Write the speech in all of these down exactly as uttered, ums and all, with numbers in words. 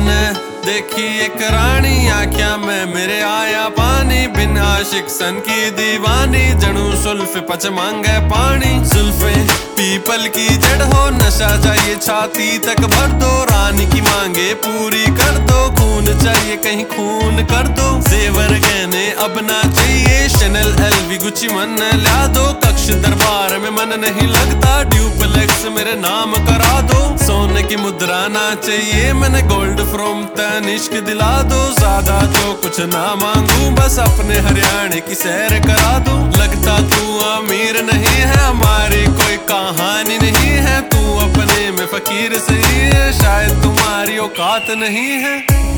तन्ने देखी एक रानी आख्या में मेरे आया पानी, बिन आशिक सन की दीवानी, जड़ू सुल्फ पच मांगे पानी। जुल्फे पीपल की जड़ हो, नशा चाहिए छाती तक भर दो, रानी की मांगे पूरी कर दो, खून चाहिए कहीं खून कर दो। जेवर गहने अब ना चाहिए, शनल एलवी गुची मन ला दो, कक्ष दरबार में मन नहीं लगता, ड्यूप्लेक्स मेरे नाम करा दो। सोने की मुद्रा ना चाहिए मैंने, गोल्ड फ्रॉम तनिष्क दिला दो, ज्यादा तो कुछ ना मांगू, बस अपने हरियाणा की सैर करा दो। लगता तू अमीर नहीं है, हमारी कोई कहानी नहीं है, तू अपने में फकीर सही है, शायद तुम्हारी औकात नहीं है।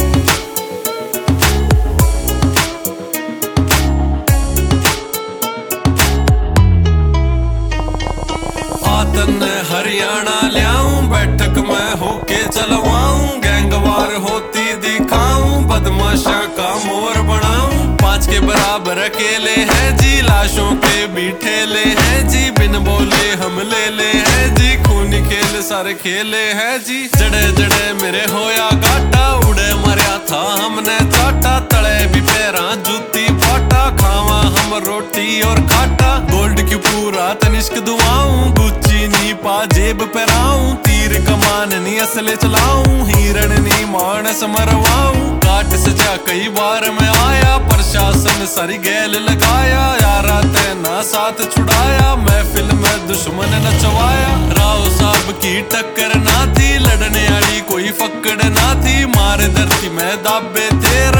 तन्ने हरियाणा लियाऊं, बैठक में होके चलवाऊं, गैंगवार होती दिखाऊं, बदमाशा का मोर बनाऊं। पांच के बराबर अकेले हैं जी, लाशों के भी ठेले हैं जी, बिन बोले हम ले ले हैं जी, खूनी खेल सारे खेले हैं जी। जड़े जड़े मेरे होया काटा, उड़े मरिया था हमने चाटा, तले भी पैरा जूती पाटा, खावा हम रोटी और खाटा। गोल्ड क्यों पूरा तनिष्क दुआऊं, गुच्ची नी पा जेब पहराऊं, तीर कमान नी असले चलाऊं, हिरण नी मानस मरवाऊं। काट सजा कई बार मैं आया, प्रशासन सारी गैल लगाया, यारा तेना साथ छुड़ाया, महफिल में दुश्मन नचवाया। राव साहब की टक्कर ना थी, लड़ने वाली कोई फक्कड़ ना थी, मार धरती में दाबे थे